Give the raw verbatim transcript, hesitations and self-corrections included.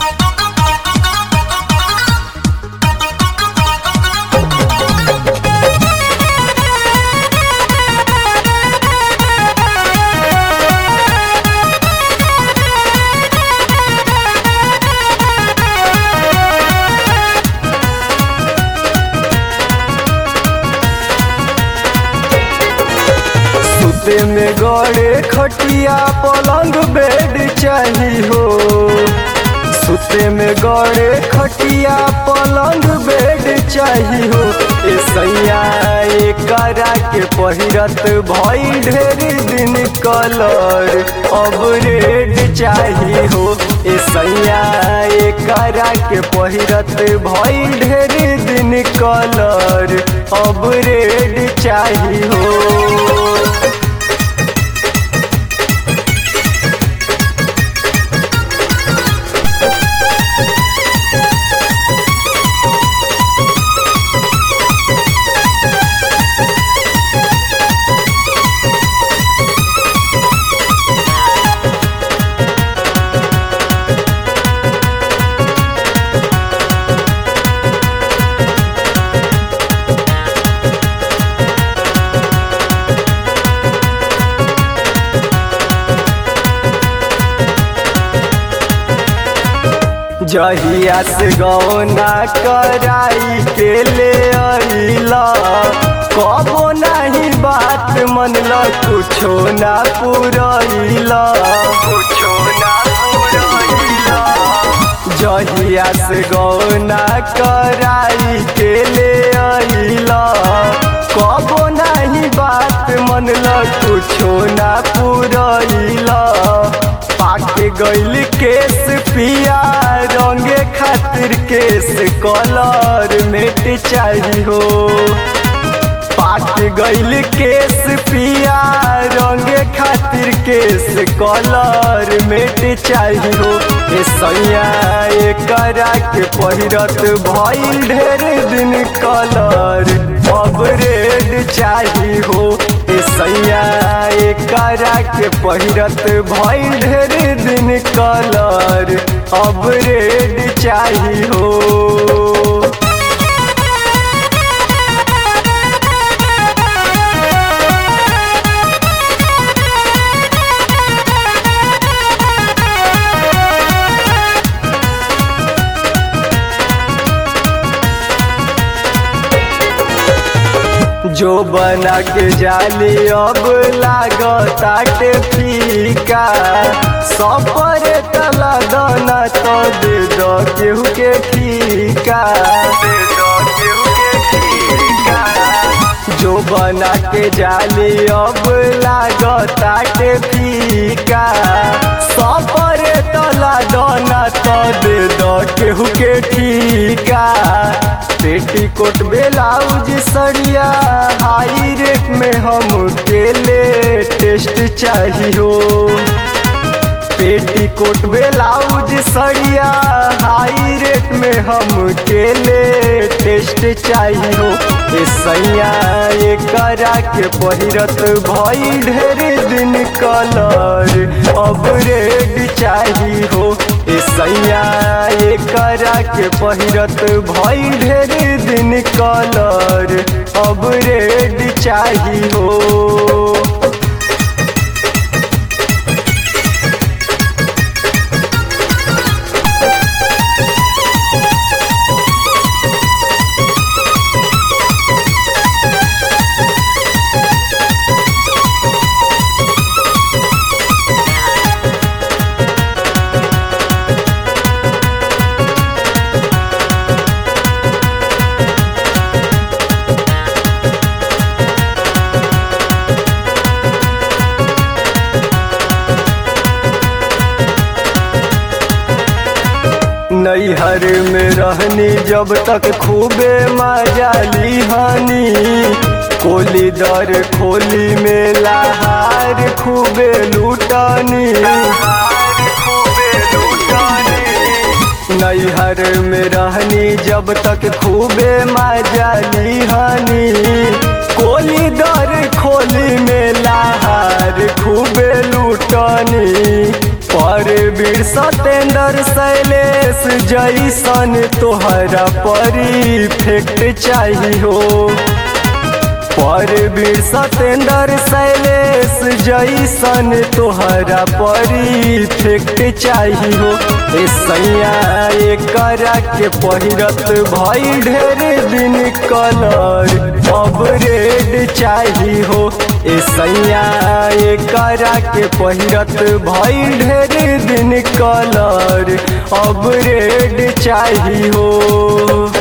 सुते में गड़े खटिया पलंग बेड चाही हो। सुते में गड़े खटिया पलंग बेड चाही हो। ए सैया करा के पहिरत भई ढेर दिन कलर अब रेड चाही हो। ए सैया करा के पहिरत भई ढेर दिन कलर अब रेड चाही हो। जहिया से गौना कराई के ले अइला कबो नहीं बात मनला कुछो ना पुरइला कुछो ना पुरइला। जहिया से गौना कराई के ले अइला कबो नहीं बात मनला कुछो ना पुरइला। पाके गइल केस पिया रंगे खातिर केस कलर मेट चाही हो। पाके गइल केस पिया रंगे खातिर केस कलर मेट चाही हो। ए सैया करा के पहिरत भइल ढेर दिन कलर अब रेड चाही हो। ए सैया करा के पहिरत भइल ढेर दिन कलर अब रेड चाही हो। जो बना के जाली अब लागताटे फीका सपर तला दाना तो दे दो केहू के ठीका दे दो केहू के ठीका। जो बना के जाली अब लागताटे फीका सपर तला दाना तो दे दो केहू के ठीका। पेटीकोट ब्लाउज सड़िया हाई रेट में हम के ले टेस्ट चाहिए हो। पेटीकोट ब्लाउज सड़िया हाई रेट में हम के ले टेस्ट चाहिए हो। ए सैया करा के पहिरत भई ढेर दिन कलर अब रेड चाहिए हो। ए सैया करा के पहिरत भई ढेर दिन कलर अब रेड चाहिए हो। नैहर में रहनी जब तक खूबे मजा लिहानी कोली दर खोली में लहार खूबे लूटानी। नैहर में रहनी जब तक खूबे मजा लिहानी कोली दर खोली में लहार खूबे लूटानी। परवीर सतेंद्र शैलेश जैसन तोहरा परफेक्ट चाहिए हो। परवीर सतेंद्र शैलेश जैसन तोहरा परफेक्ट चाहिए हो। ए सैया एकरा के पहिरत भई ढेर दिन कलर अब रेड चाहिए हो। ए सैया एकरा के पहिरत भई ढेर दिन कलर अब रेड चाहिए हो।